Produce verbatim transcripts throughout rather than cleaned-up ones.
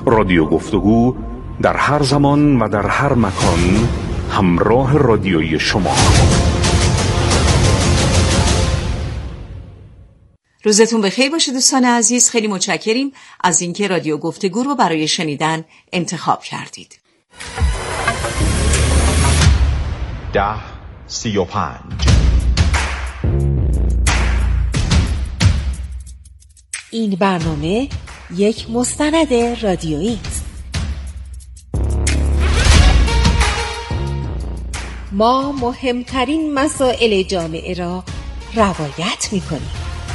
رادیو گفتگو در هر زمان و در هر مکان همراه رادیوی شما. روزتون بخیر باشه دوستان عزیز. خیلی متشکریم از اینکه رادیو گفتگو رو برای شنیدن انتخاب کردید. ده سی و پنج. این برنامه یک مستند رادیویی است. ما مهمترین مسائل جامعه را روایت می‌کنیم.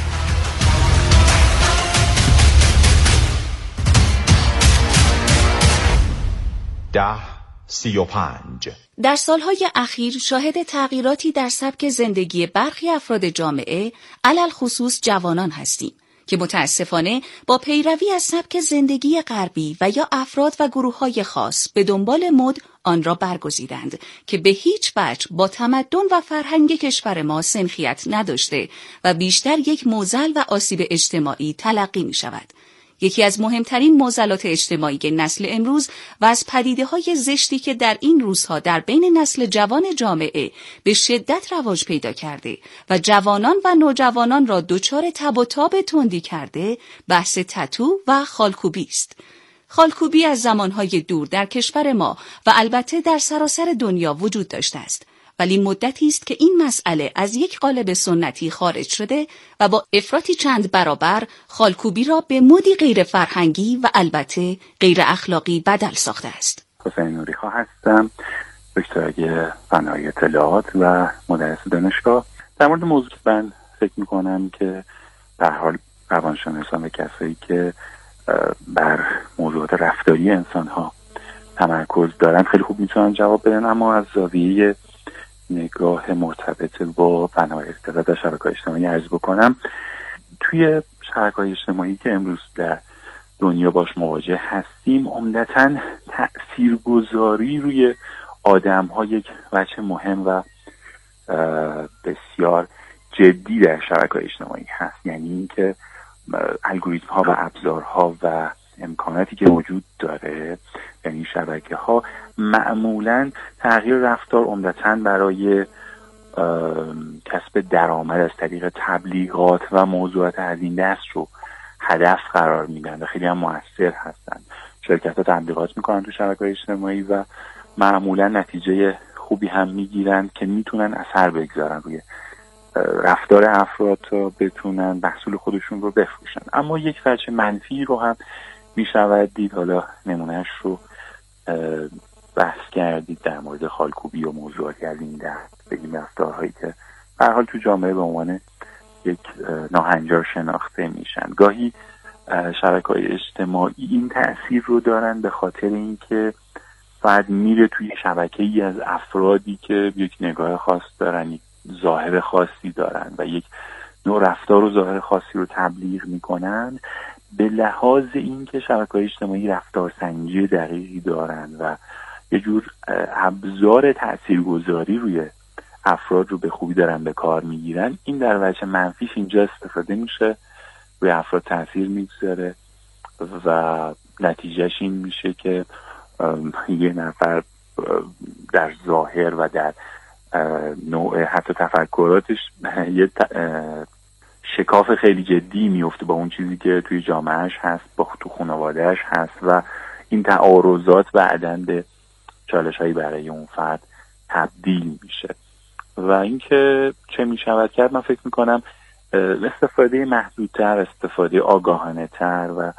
ده سی و پنج. در سالهای اخیر شاهد تغییراتی در سبک زندگی برخی افراد جامعه، علل خصوص جوانان هستیم که متاسفانه با پیروی از سبک زندگی غربی و یا افراد و گروه‌های خاص به دنبال مد آن را برگزیدند که به هیچ وجه با تمدن و فرهنگ کشور ما سنخیت نداشته و بیشتر یک معضل و آسیب اجتماعی تلقی می شود. یکی از مهمترین معضلات اجتماعی نسل امروز و از پدیده‌های زشتی که در این روزها در بین نسل جوان جامعه به شدت رواج پیدا کرده و جوانان و نوجوانان را دچار تب و تاب تندی کرده، بحث تتو و خالکوبی است. خالکوبی از زمانهای دور در کشور ما و البته در سراسر دنیا وجود داشته است، ولی مدتی است که این مسئله از یک قالب سنتی خارج شده و با افراطی چند برابر خالکوبی را به مودی غیر فرهنگی و البته غیر اخلاقی بدل ساخته است. حسین نوری‌خواه هستم، دکترای فنای اطلاعات و مدرس دانشگاه. در مورد موضوع من فکر می‌کنم که به هر حال روانشناسان و کسایی که بر موضوعات رفتاری انسان‌ها تمرکز دارن خیلی خوب میتونن جواب بدن، اما از زاویه نگاه مرتبط با فناوری اطلاعات و شبکه‌های اجتماعی عرض بکنم. توی شبکه‌های اجتماعی که امروز در دنیا باش مواجه هستیم، عمدتاً تأثیرگذاری روی آدم‌ها یک وجه مهم و بسیار جدی در شبکه‌های اجتماعی هست. یعنی اینکه الگوریتم‌ها و ابزارها و امکاناتی که وجود داره در این شبکه‌ها معمولاً تغییر رفتار عمدتاً برای کسب درآمد از طریق تبلیغات و موضوعات از این دست رو هدف قرار میدن و خیلی هم مؤثر هستن. شرکت‌ها تبلیغات میکنن تو شبکه‌های اجتماعی و معمولاً نتیجه خوبی هم میگیرن که میتونن اثر بگذارن روی رفتار افراد تا بتونن محصول خودشون رو بفروشن. اما یک وجه منفی رو هم میشود دید، حالا نمونهش رو بحث کردید در مورد خالکوبی و موضوعاتی از این دست، بگیم رفتارهایی که به هر حال تو جامعه به عنوان یک ناهنجار شناخته میشن. گاهی شبکه‌های اجتماعی این تأثیر رو دارن به خاطر اینکه بعد میره توی شبکه‌ای از افرادی که یک نگاه خاص دارن، یک ظاهر خاصی دارن و یک نوع رفتار و ظاهر خاصی رو تبلیغ میکنن، به لحاظ اینکه شبکه‌های اجتماعی رفتارسنجی دقیقی دارن و یه جور ابزار تاثیرگذاری روی افراد رو به خوبی دارن به کار میگیرن. این در وجه منفیش اینجا استفاده میشه، روی افراد تاثیر میگذاره و نتیجهش این میشه که یه نفر در ظاهر و در نوع حتی تفکراتش یه شکاف خیلی جدی میفته با اون چیزی که توی جامعهش هست، با تو خانوادهش هست و این تعارضات بعداً به چالش‌هایی برای اون فرد تبدیل میشه. و اینکه چه میشود کرد، من فکر میکنم استفاده محدودتر، استفاده آگاهانه‌تر و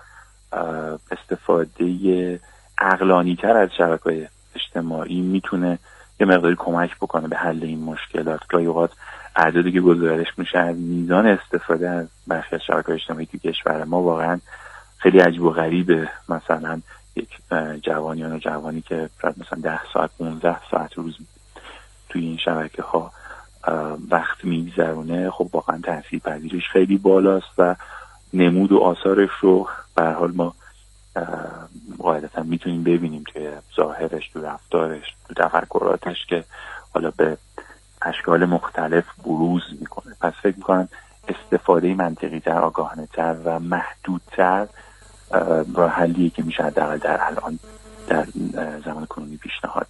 استفاده عقلانی‌تر از شبکه‌های اجتماعی میتونه یه مقداری کمک بکنه به حل این مشکلات. گاهی اوقات اعدادی که گزارش میشه از میزان استفاده از برخی از شبکه‌های اجتماعی تو کشور ما واقعا خیلی عجیب و غریبه. مثلا یک جوانی یا جوانی که مثلا ده ساعت پانزده ساعت روز توی این شبکه‌ها وقت میگذرونه، خب واقعا تاثیرپذیریش خیلی بالاست و نمود و آثارش رو به هر حال ما قاعدتا میتونیم ببینیم توی ظاهرش، تو رفتارش، تو تفکراتش که حالا به اشکال مختلف بروز میکنه. پس فکر میکنم استفاده منطقی تر، آگاهانه تر و محدودتر راه حلیه که میشه حداقل در الان در زمان کنونی پیشنهاد.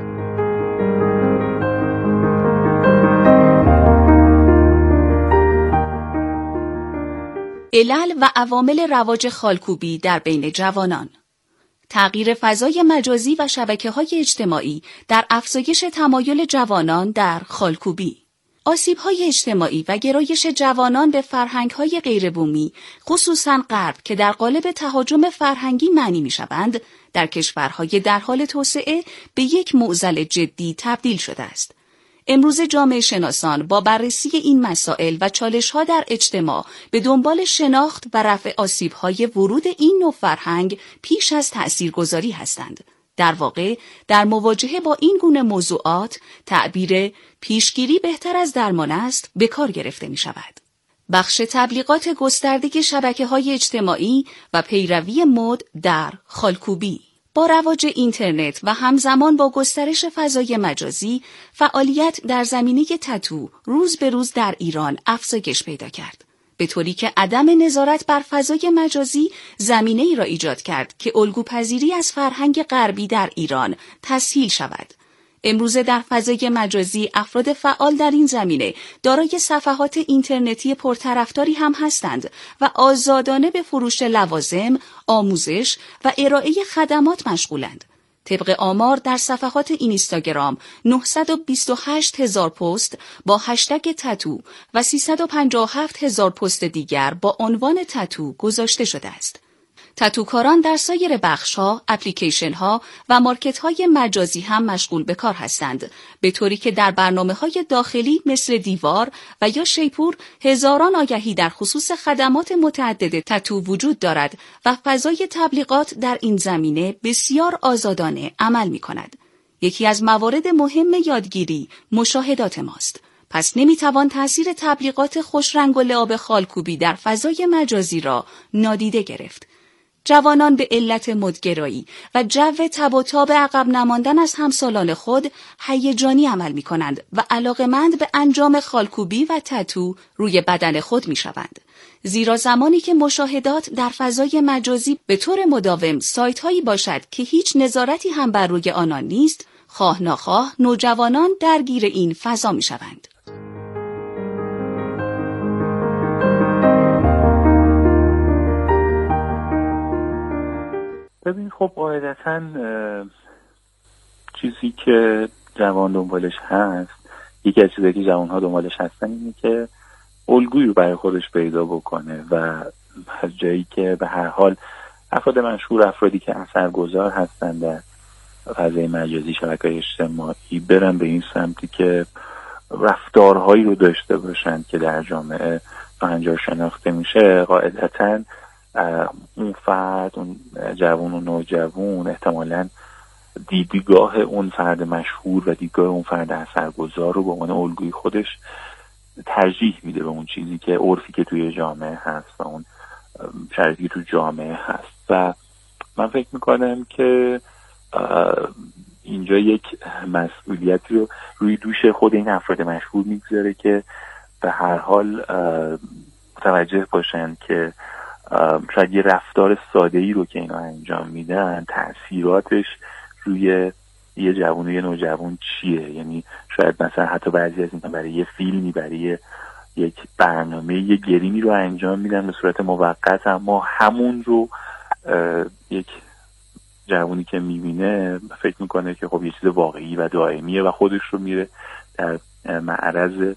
علل و عوامل رواج خالکوبی در بین جوانان. تغییر فضای مجازی و شبکه‌های اجتماعی در افزایش تمایل جوانان در خالکوبی. آسیب‌های اجتماعی و گرایش جوانان به فرهنگ‌های غیربومی، خصوصاً غرب که در قالب تهاجم فرهنگی معنی می‌شوند، در کشورهای در حال توسعه به یک معضل جدی تبدیل شده است. امروز جامعه شناسان با بررسی این مسائل و چالش‌ها در اجتماع به دنبال شناخت و رفع آسیب‌های ورود این نوع فرهنگ پیش از تأثیرگذاری هستند. در واقع در مواجهه با این گونه موضوعات تعبیر پیشگیری بهتر از درمان است به کار گرفته می شود. بخش تبلیغات گسترده شبکه‌های اجتماعی و پیروی مد در خالکوبی. با رواج اینترنت و همزمان با گسترش فضای مجازی، فعالیت در زمینه تتو روز به روز در ایران افزایش پیدا کرد. به طوری که عدم نظارت بر فضای مجازی زمینه‌ای را ایجاد کرد که الگوپذیری از فرهنگ غربی در ایران تسهیل شود. امروزه در فضای مجازی افراد فعال در این زمینه دارای صفحات اینترنتی پرطرفداری هم هستند و آزادانه به فروش لوازم، آموزش و ارائه خدمات مشغولند. طبق آمار در صفحات اینستاگرام نهصد و بیست و هشت هزار پست با هشتگ تتو و سیصد و پنجاه و هفت هزار پست دیگر با عنوان تتو گذاشته شده است. تتوکاران در سایر بخش‌ها، اپلیکیشن‌ها و مارکت‌های مجازی هم مشغول به کار هستند، به طوری که در برنامه‌های داخلی مثل دیوار و یا شیپور هزاران آگهی در خصوص خدمات متعدد تتو وجود دارد و فضای تبلیغات در این زمینه بسیار آزادانه عمل می‌کند. یکی از موارد مهم یادگیری مشاهدات ماست. پس نمی‌توان تأثیر تبلیغات خوشرنگ و لعاب خالکوبی در فضای مجازی را نادیده گرفت. جوانان به علت مدگرایی و جو تب و تاب عقب نماندن از همسالان خود هیجانی عمل می کنند و علاقه‌مند به انجام خالکوبی و تتو روی بدن خود می شوند. زیرا زمانی که مشاهدات در فضای مجازی به طور مداوم سایت هایی باشد که هیچ نظارتی هم بر روی آنان نیست، خواه ناخواه نوجوانان درگیر این فضا می شوند. ببین خب قاعدتاً چیزی که جوان دنبالش هست، یکی از چیزایی که جوانها دنبالش هستن اینه که الگویی رو برای خودش پیدا بکنه و از جایی که به هر حال افراد مشهور، افرادی که اثرگذار هستن در فضای مجازی، شبکه‌های اجتماعی، برن به این سمتی که رفتارهایی رو داشته باشن که در جامعه پنجاه شناخته میشه، قاعدتاً اون فرد، اون جوان و نوجوان احتمالاً دیدگاه اون فرد مشهور و دیدگاه اون فرد اثرگذار رو به عنوان الگوی خودش ترجیح میده به اون چیزی که عرفی که توی جامعه هست و اون شرایطی که تو جامعه هست. و من فکر میکنم که اینجا یک مسئولیتی رو روی دوش خود این افراد مشهور میگذاره که به هر حال متوجه باشن که شاید یه رفتار ساده‌ای رو که اینا انجام میدن تأثیراتش روی یه جوان و یه نوجوان چیه. یعنی شاید مثلا حتی بعضی از اینا برای یه فیلمی، برای یک برنامه، یه گریمی رو انجام میدن به صورت موقت، اما همون رو یک جوانی که میبینه فکر میکنه که خب یه چیز واقعی و دائمیه و خودش رو میره در معرض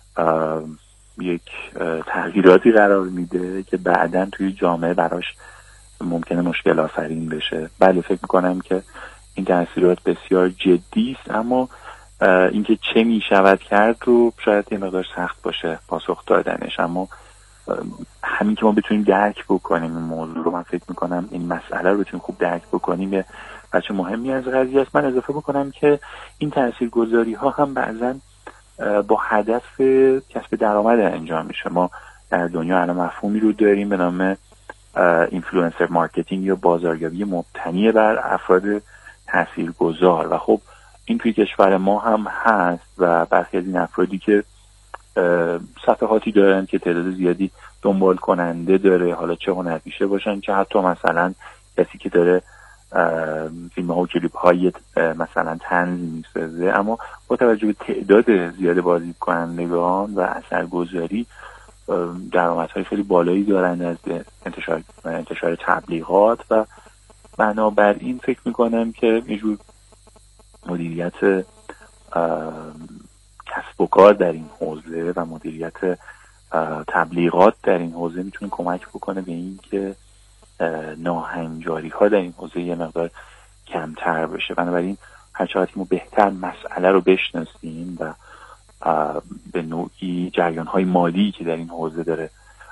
یک تغییراتی قرار میده که بعداً توی جامعه براش ممکنه مشکل آفرین بشه. بله فکر میکنم که این تأثیرات بسیار جدی است، اما اینکه چه میشود کرد رو شاید یه مقدار سخت باشه پاسخ دادنش. اما همین که ما بتونیم درک بکنیم این موضوع رو، من فکر میکنم این مسئله رو بتونیم خوب درک بکنیم یه بچه مهمی از قضیه است. من اضافه بکنم که این تاثیرگذاری ها هم بعضاً با هدف کسب درآمد انجام میشه. ما در دنیا الان مفهومی رو داریم به نام اینفلوئنسر مارکتینگ یا بازاریابی مبتنی بر افراد تاثیرگذار، و خب این توی کشور ما هم هست و برخی از این افرادی که صفحاتی دارن که تعداد زیادی دنبال کننده داره، حالا چه هنرپیشه باشن چه حتی مثلا کسی که داره فیلم ها و کلیپ های مثلا طنز میسازه، اما با توجه به تعداد زیاد بازدید کنندگان و اثرگذاری درآمدهای خیلی بالایی دارن از انتشار انتشار تبلیغات و بنابراین فکر میکنم که یه جور مدیریت کسب و کار در این حوزه و مدیریت تبلیغات در این حوزه میتونه کمک بکنه به این که ناهنجاری ها در این حوزه یه مقدار کمتر بشه. بنابراین هر چقدر ما بهتر مسئله رو بشناسیم و به نوعی جریان های مالی که در این حوزه داره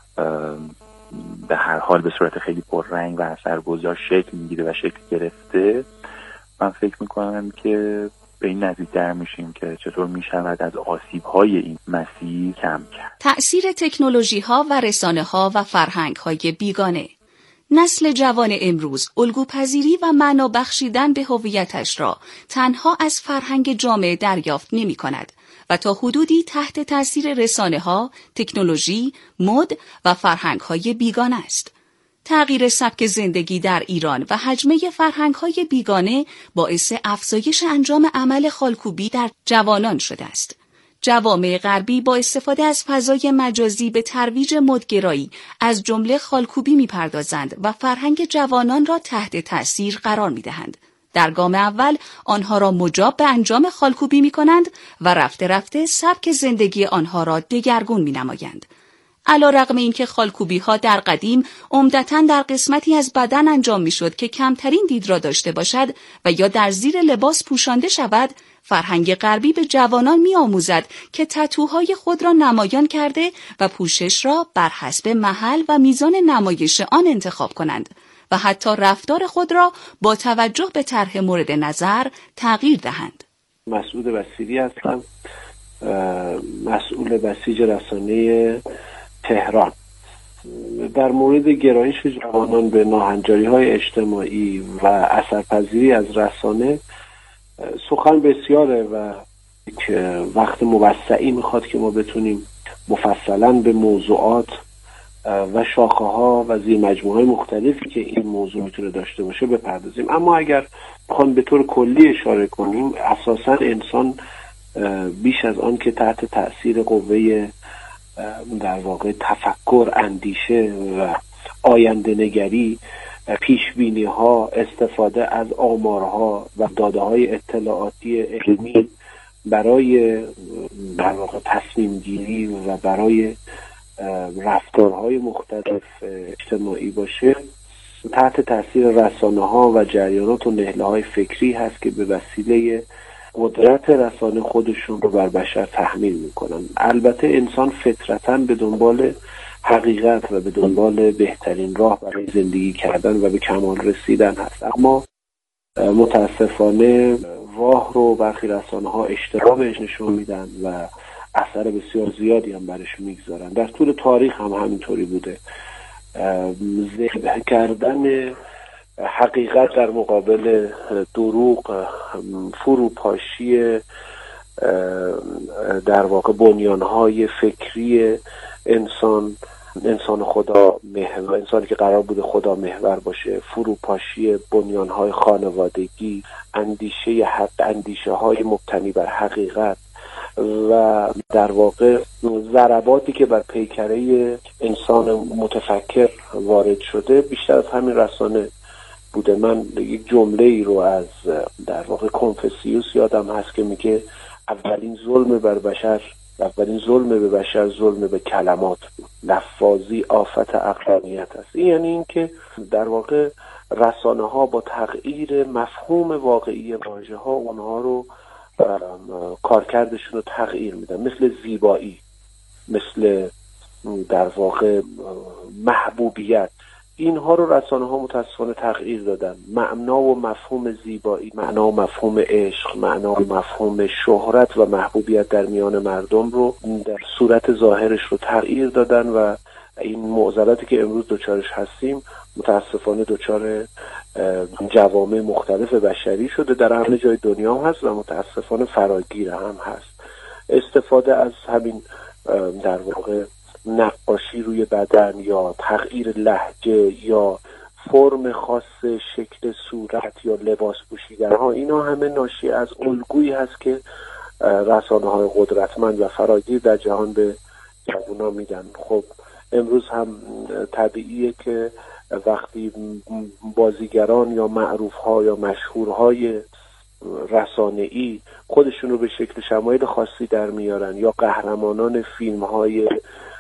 به هر حال به صورت خیلی پررنگ و اثرگذار شکل میگیره و شکل گرفته، من فکر میکنم که به این نزدیک‌تر میشیم که چطور میشود از آسیب‌های این مسیر کم کرد. تأثیر تکنولوژی‌ها و رسانه‌ها و فرهنگ‌های بیگانه. نسل جوان امروز الگوپذیری و معنا بخشیدن به هویتش را تنها از فرهنگ جامعه دریافت نمی‌کند و تا حدودی تحت تأثیر رسانه‌ها، تکنولوژی، مد و فرهنگ‌های بیگانه است. تغییر سبک زندگی در ایران و حجمه فرهنگ‌های بیگانه باعث افزایش انجام عمل خالکوبی در جوانان شده است. جوامع غربی با استفاده از فضای مجازی به ترویج مدگرایی از جمله خالکوبی می‌پردازند و فرهنگ جوانان را تحت تأثیر قرار می‌دهند. در گام اول آنها را مجاب به انجام خالکوبی می‌کنند و رفته رفته سبک زندگی آنها را دگرگون می‌نمایند. علی‌رغم اینکه خالکوبی‌ها در قدیم عمدتاً در قسمتی از بدن انجام می‌شد که کمترین دید را داشته باشد و یا در زیر لباس پوشانده شود، فرهنگ غربی به جوانان می‌آموزد که تتوهای خود را نمایان کرده و پوشش را بر حسب محل و میزان نمایش آن انتخاب کنند و حتی رفتار خود را با توجه به طرح مورد نظر تغییر دهند. مسعود بصیری هستم، مسئول بسیج رسانه تهران. در مورد گرایش جوانان به ناهنجاری‌های اجتماعی و اثرپذیری از رسانه سخن بسیاره و که وقت موسعی میخواد که ما بتونیم مفصلاً به موضوعات و شاخه‌ها و زیر مجموعه‌های مختلفی که این موضوع میتونه داشته باشه بپردازیم. اما اگر بخوام به طور کلی اشاره کنیم، اساساً انسان بیش از آن که تحت تأثیر قوه در واقع تفکر، اندیشه و آینده نگری، پیشبینی ها، استفاده از آمارها و داده های اطلاعاتی علمی برای در واقع تصمیم گیری و برای رفتارهای مختلف اجتماعی باشه، تحت تاثیر رسانه ها و جریانات و نهله های فکری هست که به وسیله قدرت رسانه خودشون رو بر بشر تحمیل میکنن. البته انسان فطرتاً به دنبال حقیقت و به دنبال بهترین راه برای زندگی کردن و به کمال رسیدن هست، اما متاسفانه راه رو برخی رسانه ها اشتباه بهش نشون میدن و اثر بسیار زیادی هم برش میگذارن. در طول تاریخ هم همینطوری بوده. ذبح کردن حقیقت در مقابل دروغ، فروپاشی در واقع بنیانهای فکری انسان، انسان خدا محور، انسانی که قرار بوده خدا محور باشه، فروپاشی بنیانهای خانوادگی، اندیشه حق، اندیشه های مبتنی بر حقیقت و در واقع ضرباتی که بر پیکره انسان متفکر وارد شده بیشتر از همین رسانه بوده. من یک جمله ای رو از در واقع کنفوسیوس یادم هست که میگه اولین ظلم بر بشر، اولین ظلم به بشر ظلم به کلمات بود، لفاظی آفت عقلانیت است. این یعنی این که در واقع رسانه ها با تغییر مفهوم واقعی واژه ها اونها رو کارکردشون رو تغییر میدن، مثل زیبایی، مثل در واقع محبوبیت. اینها رو رسانه ها متاسفانه تغییر دادن. معنا و مفهوم زیبایی، معنا و مفهوم عشق، معنا و مفهوم شهرت و محبوبیت در میان مردم رو در صورت ظاهرش رو تغییر دادن و این معضلاتی که امروز دوچارش هستیم متاسفانه دوچار جوامع مختلف بشری شده، در همه جای دنیا هم هست و متاسفانه فراگیر هم هست. استفاده از همین در واقع نقاشی روی بدن یا تغییر لهجه یا فرم خاص شکل صورت یا لباس پوشیدن ها، اینا همه ناشی از الگویی هست که رسانه های قدرتمند و فراگیر در جهان به جوانان میدن. خب امروز هم طبیعیه که وقتی بازیگران یا معروف ها یا مشهورهای رسانه‌ای خودشون رو به شکل شمایل خاصی در میارن یا قهرمانان فیلم های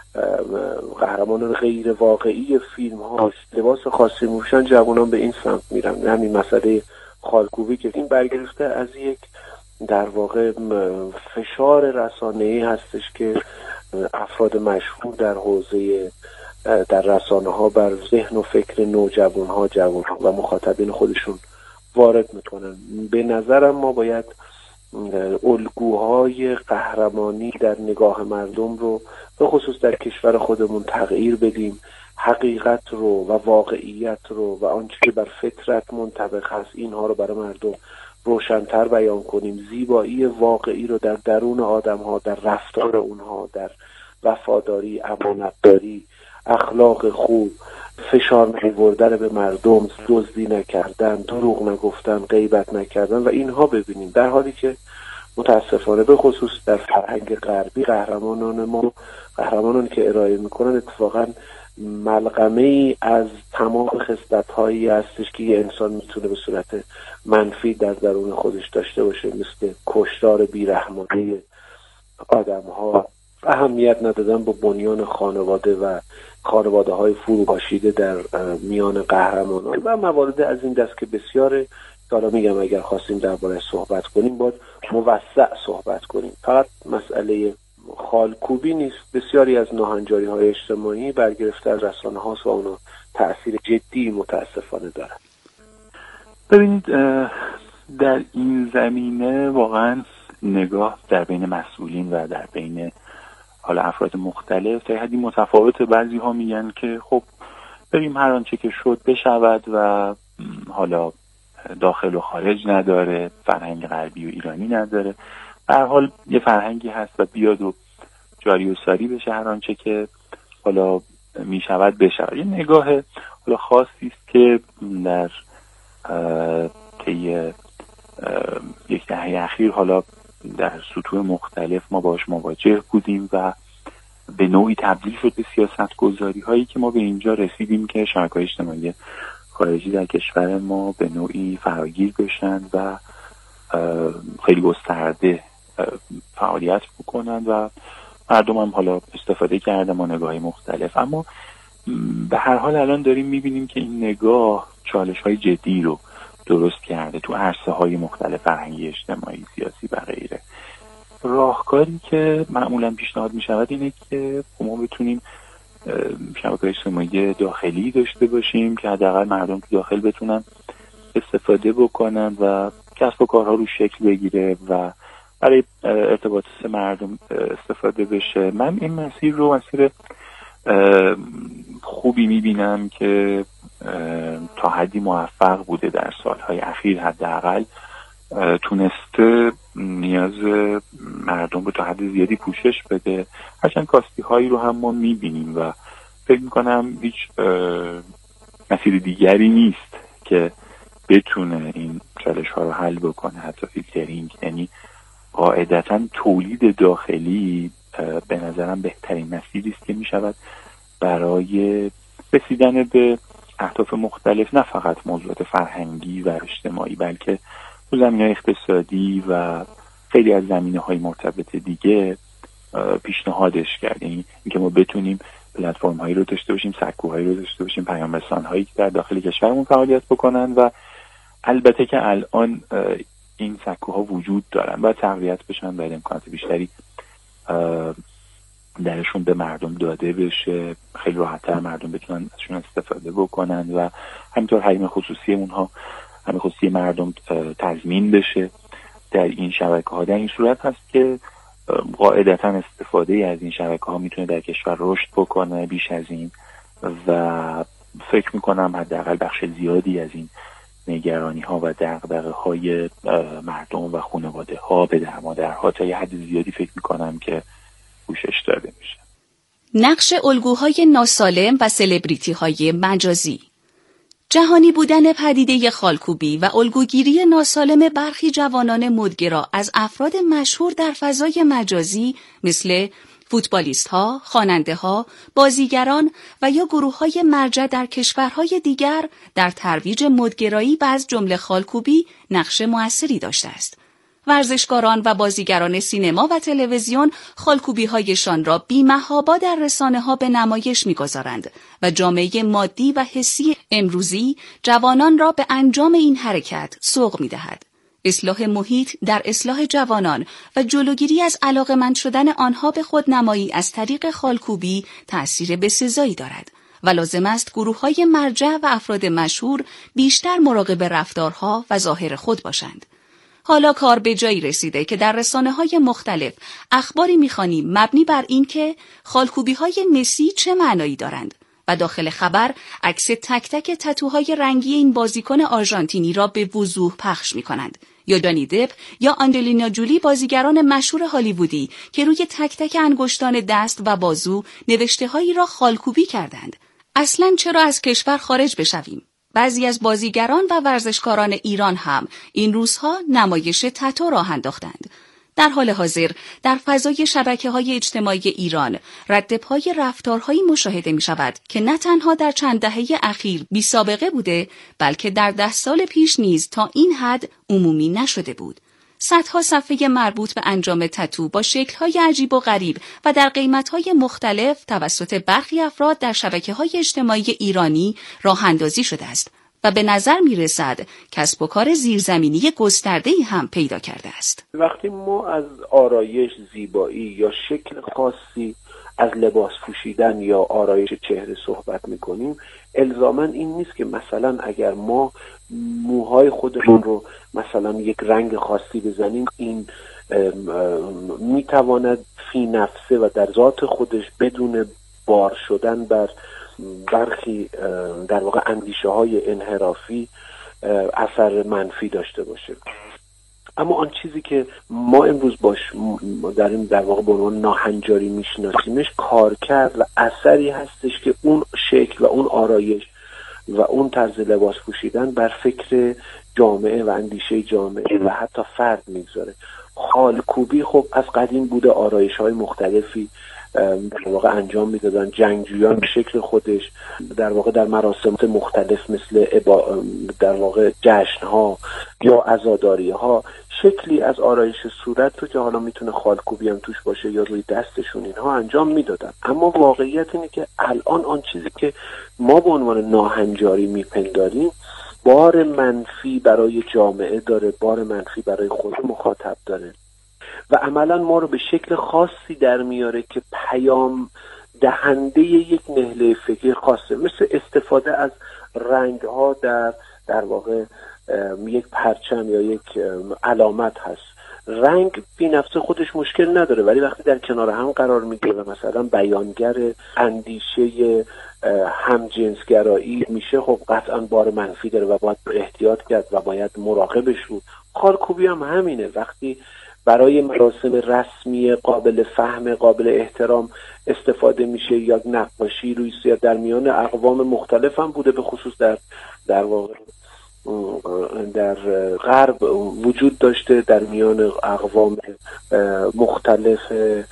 قهرمانان غیر واقعی فیلم ها لباس خاصی میپوشن، جوانان به این سمت میرن. همین مسئله خالکوبی که این برگرفته از یک در واقع فشار رسانه‌ای هستش که افراد مشهور در حوزه در رسانه ها بر ذهن و فکر نوجوان ها جوان ها و مخاطبین خودشون وارد میکنن. به نظرم ما باید الگوهای قهرمانی در نگاه مردم رو به خصوص در کشور خودمون تغییر بدیم، حقیقت رو و واقعیت رو و آنچه که بر فطرت منطبق هست اینها رو برای مردم روشن‌تر بیان کنیم، زیبایی واقعی رو در درون آدم‌ها، در رفتار اونها، در وفاداری، امانتداری، اخلاق خوب، فشار نیاوردن به مردم، دزدی نکردن، دروغ نگفتن، غیبت نکردن و اینها ببینیم. در حالی که متاسفانه به خصوص در فرهنگ غربی قهرمانان ما قهرمانان که ارائه میکنن اتفاقا ملغمه ای از تمام خصلت‌هایی هستش که یه انسان میتونه به صورت منفی در درون خودش داشته باشه، مثل کشتار بیرحمانه آدم‌ها، اهمیت ندادن به بنیان خانواده و خانواده های فروپاشیده در میان قهرمانان و موارد از این دست که بسیار حالا میگم اگر خواستیم درباره صحبت کنیم باید موسع صحبت کنیم. فقط مسئله خالکوبی نیست، بسیاری از ناهنجاری های اجتماعی برگرفته از رسانه هاست و اونا تأثیر جدی متاسفانه دارن. ببینید در این زمینه واقعا نگاه در بین مسئولین و در بین حالا افراد مختلف تا حدی متفاوته. بعضی ها میگن که خب بریم هر آنچه که شد بشود و حالا داخل و خارج نداره، فرهنگ غربی و ایرانی نداره، به هر حال یه فرهنگی هست و بیاد و جاری و ساری بشه، هر آنچه که حالا میشود بشود. یه نگاه حالا خاصی است که در طی یک دهه اخیر حالا در سطوح مختلف ما باش مواجه بودیم و به نوعی تبدیل شد به سیاست گذاری هایی که ما به اینجا رسیدیم که شبکه‌های اجتماعی خارجی در کشور ما به نوعی فراگیر بشن و خیلی گسترده فعالیت بکنن و مردم هم حالا استفاده کردن با نگاهی مختلف. اما به هر حال الان داریم میبینیم که این نگاه چالش های جدی رو درست کرده تو عرصه های مختلف فرهنگی، اجتماعی، سیاسی و غیره. راهکاری که معمولا پیشنهاد می شود اینه که ما بتونیم شبکه‌های اجتماعی داخلی داشته باشیم که حداقل مردم تو داخل بتونن استفاده بکنن و کسب و کارها رو شکل بگیره و برای ارتباط مردم استفاده بشه. من این مسیر رو مسیر خوبی میبینم که تا حدی موفق بوده در سالهای اخیر، حداقل تونسته نیاز مردم رو تا حد زیادی پوشش بده. هرچند کاستی هایی رو هم ما میبینیم و فکر میکنم هیچ مسیر دیگری نیست که بتونه این چالش ها رو حل بکنه، حتی فیلترینگ. یعنی قاعدتا تولید داخلی به نظرم بهترین مسیری است که میشود برای رسیدن به اهداف مختلف، نه فقط موضوعات فرهنگی و اجتماعی بلکه تو زمینه‌های اقتصادی و خیلی از زمینه‌های مرتبط دیگه پیشنهادش کرد. یعنی اینکه ما بتونیم پلتفرم‌هایی رو داشته باشیم، سکوهایی رو داشته باشیم، پیام رسان‌هایی که در داخل کشورمون فعالیت بکنن و البته که الان این سکوها وجود دارن و تقویت بشن، باید امکانات بیشتری درشون به مردم داده بشه، خیلی راحت‌تر مردم بتونن ازشون استفاده بکنن و همینطور حریم خصوصی اونها، حریم خصوصی مردم تضمین بشه در این شبکه‌ها. در این صورت هست که قاعدتاً استفاده از این شبکه‌ها میتونه در کشور رشد بکنه بیش از این و فکر میکنم حداقل بخش زیادی از این نگرانی ها و دغدغه های مردم و خانواده ها، پدر مادرها تا یه حد زیادی فکر میکنم که پوشش داده میشه. نقش الگوهای ناسالم و سلبریتی‌های مجازی. جهانی بودن پدیده خالکوبی و الگوگیری ناسالم برخی جوانان مدگرا از افراد مشهور در فضای مجازی مثل فوتبالیست‌ها، خواننده‌ها، بازیگران و یا گروه‌های مرجع در کشورهای دیگر در ترویج مدگرایی و از جمله خالکوبی نقش مؤثری داشته است. ورزشکاران و بازیگران سینما و تلویزیون خالکوبی‌هایشان را بی‌محابا در رسانه‌ها به نمایش می‌گذارند و جامعه مادی و حسی امروزی جوانان را به انجام این حرکت سوق می‌دهد. اصلاح محیط در اصلاح جوانان و جلوگیری از علاقه‌مند شدن آنها به خودنمایی از طریق خالکوبی تأثیر بسزایی دارد و لازم است گروه‌های مرجع و افراد مشهور بیشتر مراقب رفتارها و ظاهر خود باشند. حالا کار به جایی رسیده که در رسانه‌های مختلف اخباری می‌خوانیم مبنی بر این که خالکوبی‌های مسی چه معنایی دارند و داخل خبر عکس تک تک تتوهای رنگی این بازیکن آرژانتینی را به وضوح پخش می‌کنند. یا جانی دپ یا آنجلینا جولی بازیگران مشهور هالیوودی که روی تک تک انگشتان دست و بازو نوشته‌هایی را خالکوبی کردند. اصلاً چرا از کشور خارج بشویم؟ بعضی از بازیگران و ورزشکاران ایران هم این روزها نمایش تتو راه انداختند. در حال حاضر در فضای شبکه‌های اجتماعی ایران ردپای رفتارهایی مشاهده می‌شود که نه تنها در چند دهه اخیر بی سابقه بوده، بلکه در ده سال پیش نیز تا این حد عمومی نشده بود. صدها صفحه مربوط به انجام تتو با شکل‌های عجیب و غریب و در قیمت‌های مختلف توسط برخی افراد در شبکه‌های اجتماعی ایرانی راه اندازی شده است و به نظر می‌رسد کسب و کار زیرزمینی گسترده‌ای هم پیدا کرده است. وقتی ما از آرایش، زیبایی یا شکل خاصی از لباس پوشیدن یا آرایش چهره صحبت می‌کنیم، الزاماً این نیست که مثلا اگر ما موهای خودمون رو مثلا یک رنگ خاصی بزنیم این میتواند فی نفسه و در ذات خودش بدون بار شدن بر برخی در واقع اندیشه های انحرافی اثر منفی داشته باشه. اما آن چیزی که ما امروز باش در این در واقع به عنوان ناهنجاری میشناسیمش کارکرد و اثری هستش که اون شکل و اون آرایش و اون طرز لباس پوشیدن بر فکر جامعه و اندیشه جامعه و حتی فرد میگذاره. خالکوبی خب از قدیم بوده، آرایش‌های مختلفی در واقع انجام میدادن، جنگجویان به شکل خودش در واقع در مراسم مختلف مثل در واقع جشن‌ها یا عزاداری‌ها شکلی از آرایش صورت رو که حالا میتونه خالکوبی هم توش باشه یا روی دستشون اینها انجام میدادن. اما واقعیت اینه که الان آن چیزی که ما به عنوان ناهنجاری میپنداریم بار منفی برای جامعه داره، بار منفی برای خود مخاطب داره و عملا ما رو به شکل خاصی در میاره که پیام دهنده یک نهله فکری خاصه، مثل استفاده از رنگ‌ها در در واقع یک پرچم یا یک علامت هست. رنگ بی نفس خودش مشکل نداره، ولی وقتی در کنار هم قرار میگیره و مثلا بیانگر اندیشه همجنسگرایی میشه، خب قطعا بار منفی داره و باید احتیاط کرد و باید مراقبش بود. خالکوبی هم همینه، وقتی برای مراسم رسمی قابل فهم قابل احترام استفاده میشه یا نقاشی روی سیاه در میان اقوام مختلف هم بوده، به خصوص در در واقع در غرب وجود داشته، در میان اقوام مختلف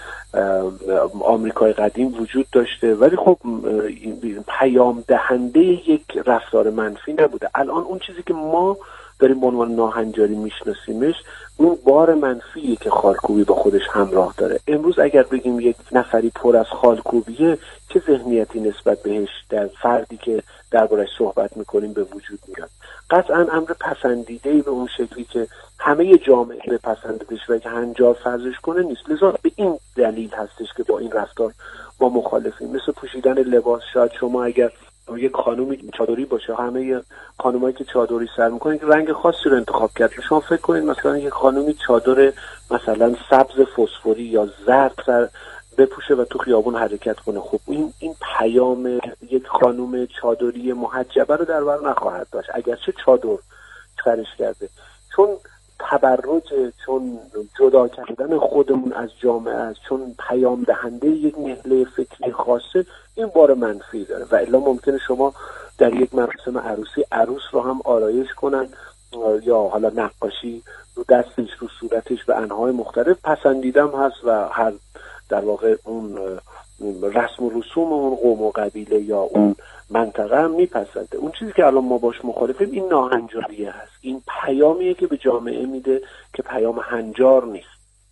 آمریکای قدیم وجود داشته، ولی خب پیام دهنده یک رفتار منفی نبوده. الان اون چیزی که ما داریم به عنوان ناهنجاری میشناسیمش اون بار منفیه که خالکوبی با خودش همراه داره. امروز اگر بگیم یک نفری پر از خالکوبیه، چه ذهنیتی نسبت بهش در فردی که دربارش صحبت میکنیم به وجود میاد؟ قطعا امر پسندیده‌ای به اون شکلی که همه جامعه بپسندش و که هنجار فرضش کنه نیست. لذا به این دلیل هستش که با این رفتار ما مخالفیم. مثل پوشیدن لباس، شاید شما اگر یک خانومی چادری باشه، همه خانمایی که چادری سر میکنن رنگ خاصی رو انتخاب کرد. شما فکر کنید مثلا یک خانومی چادر مثلا سبز فسفوری یا زرد سر بپوشه و تو خیابون حرکت کنه، خب این این پیام یک خانم چادری محجبه رو در بر نخواهد داشت اگرچه چادر سرش کرده، چون تبرج، چون جدا کردن خودمون از جامعه است، چون پیام دهنده یک نهله فکری خاصه، این بار منفی داره. و الا ممکنه شما در یک مراسم عروسی عروس رو هم آرایش کنن یا حالا نقاشی رو دستش رو صورتش به انواع مختلف پسندیدم هست و هر در واقع اون رسم و رسوم اون قوم و قبیله یا اون منطقه هم میپسنده. اون چیزی که الان ما باش مخالفیم این ناهنجاریه هست. این پیامیه که به جامعه میده که پیام هنجار نیست.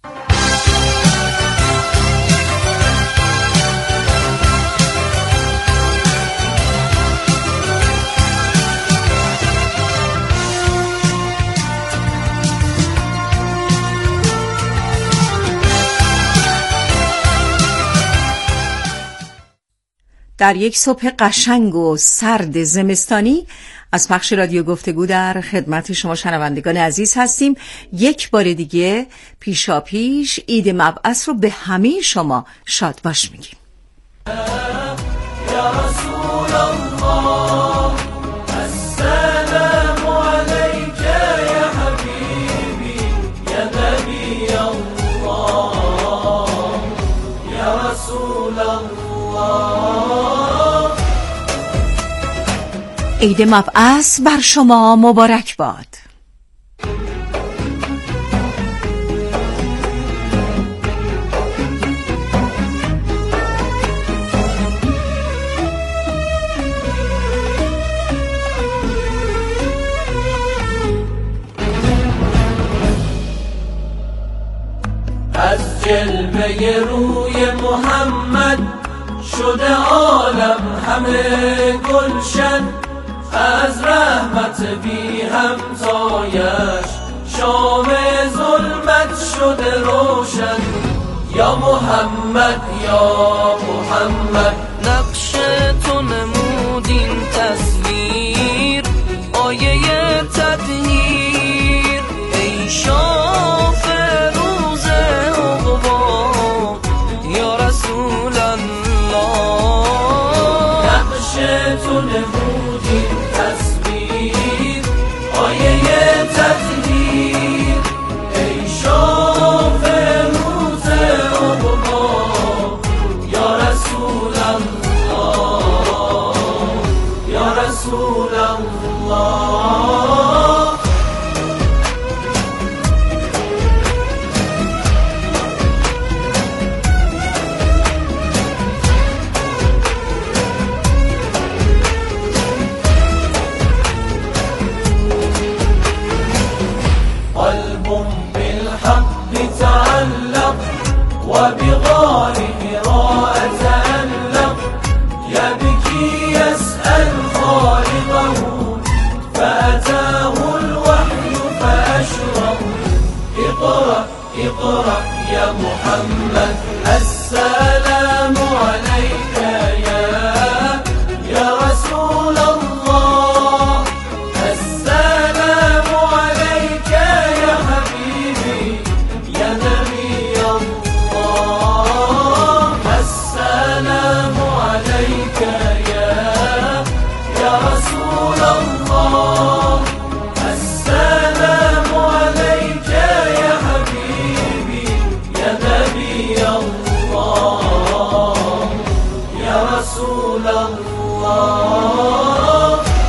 در یک صبح قشنگ و سرد زمستانی از پخش رادیو گفتگو در خدمت شما شنوندگان عزیز هستیم. یک بار دیگه پیشا پیش عید مبعث رو به همه شما شاد باش میگیم. یا رسول الله السلام علیک یا حبیبی یا نبی الله یا رسول الله. عید مبعث بر شما مبارک باد. از جلوه روی محمد شده عالم همه گلشن، از رحمت بی همتایش شام ظلمت شده روشن. یا محمد یا محمد نقش تو نمودین تصویر آیه تطهیر، ای شاف روز عقبا یا رسول الله. نقش تو نمودین تصویر آیه تطهیر، ای شاف روز عقبا یا رسول الله یا رسول الله. وبغار حراء تألق يبكي يسأل خالقه فأتاه الوحي فأشرق. اقرأ اقرأ يا محمد السلام عليك يا يا رسول الله، السلام عليك يا حبيبي يا نبي الله، السلام عليك يا يا رسول الله، السلام عليك يا حبيبي يا نبي الله يا رسول الله.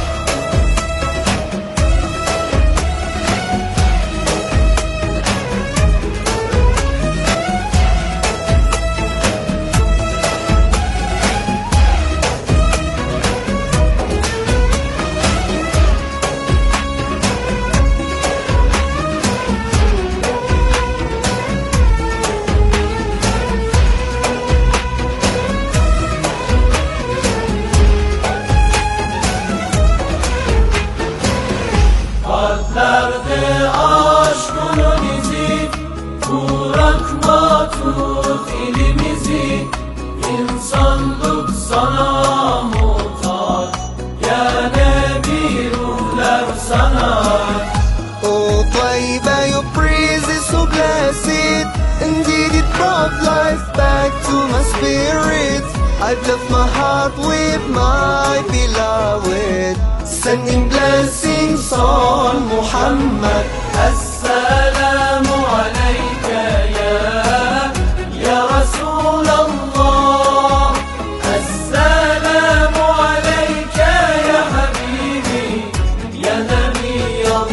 I've left my heart with my beloved, sending blessings on Muhammad.